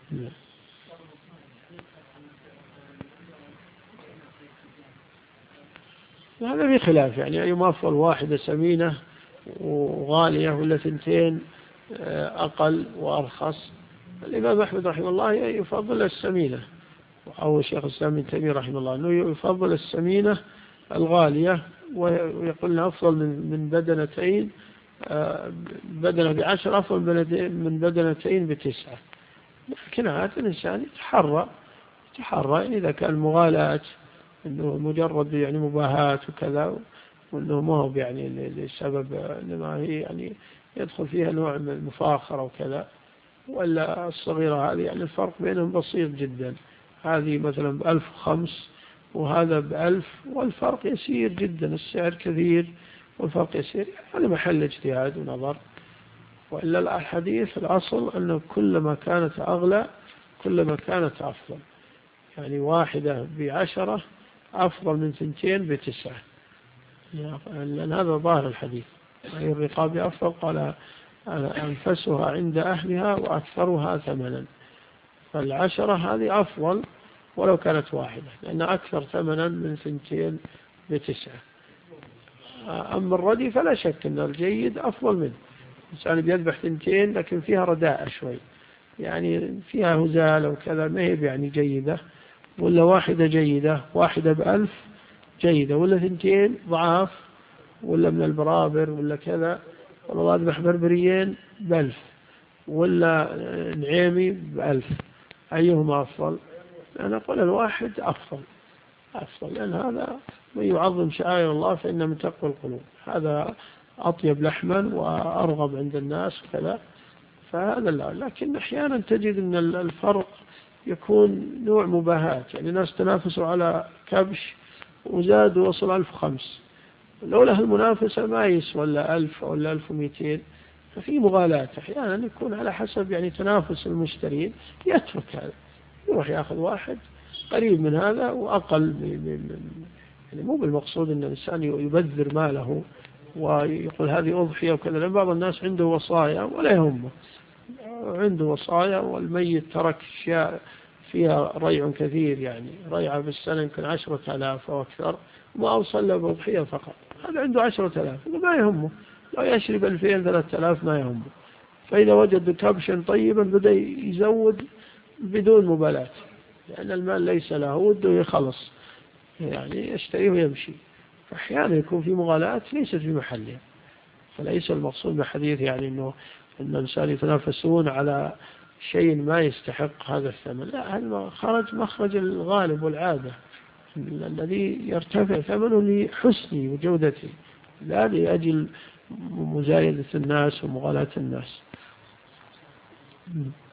هذا في خلاف، يعني أي أفضل، واحدة سمينة وغالية ولا ثنتين أقل وأرخص؟ الإمام أحمد رحمه الله يفضل السمينة، أو الشيخ الإسلام ابن تيمية رحمه الله أنه يفضل السمينة الغالية، ويقول أفضل من بدنتين، بدنة ب10 أفضل من بدنتين ب9. لكن عادة الإنسان يتحرى إذا كان مغالاة إنه مجرد يعني مباهاة وكذا، وإنه ما هو يعني لسبب إنما هي يعني يدخل فيها نوع من المفاخرة وكذا. ولا الصغيرة هذه يعني الفرق بينهم بسيط جدا، هذه مثلا ب1005 وهذا ب1000، والفرق يسير جدا، السعر كثير والفرق يسير، هذا محل اجتهاد ونظر. وإلا الحديث الأصل أنه كلما كانت أغلى كلما كانت أفضل، يعني واحدة ب10 أفضل من 2 ب9، لأن هذا ظاهر الحديث. أي الرقاب أفضل، قال أنفسها عند أهلها وأكثرها ثمنا، فال10 هذه أفضل ولو كانت واحدة، لأن أكثر ثمنا من 2 ب9. أما الردي فلا شك أن الجيد أفضل منه، الإنسان بيذبح 2 لكن فيها رداء شوي، يعني فيها هزالة وكذا، ما هي يعني جيدة. ولا واحدة جيدة، واحدة ب1000 جيدة، ولا 2 ضعاف، ولا من البرابر ولا كذا، والله أذبح بربريين ب1000 ولا نعيمي ب1000، أيهما أفضل؟ أنا أقول الواحد أفضل، لأن هذا من يعظم شعائر الله فإن من تقوى القلوب، هذا أطيب لحما وأرغب عند الناس وكذا، فهذا لا. لكن أحيانا تجد أن الفرق يكون نوع مباهات، يعني الناس تنافسوا على كبش وزادوا وصل 1005، لولا المنافسة ما يسوى إلا 1000 أو 1200، ففي مغالاة أحيانا يكون على حسب يعني تنافس المشترين، يترك هذا يروح يأخذ واحد قريب من هذا وأقل يعني مو بالمقصود أن الإنسان يبذر ماله ويقول هذه أضحية وكذا، لأن بعض الناس عنده وصايا ولا يهمه، عنده وصايا والميت ترك أشياء فيها ريع كثير، يعني ريعة في السنة يمكن 10,000 أو أكثر، ما أوصل له بأضحية فقط، هذا عنده 10,000 ما يهمه، لو يشرب 2000 3000 ما يهمه. فإذا وجد كبشا طيبا بدأ يزود بدون مبالاة، لأن المال ليس له، وده يخلص يعني يشتريه ويمشي. فأحيانا يكون في مغالاة ليست في محلها، فليس المقصود بحديث يعني أن الإنسان يتنافسون على شيء ما يستحق هذا الثمن، لا، هذا خرج مخرج الغالب والعادة الذي يرتفع ثمنه لحسنه وجودته، لا لأجل مزايدة الناس ومغالاة الناس.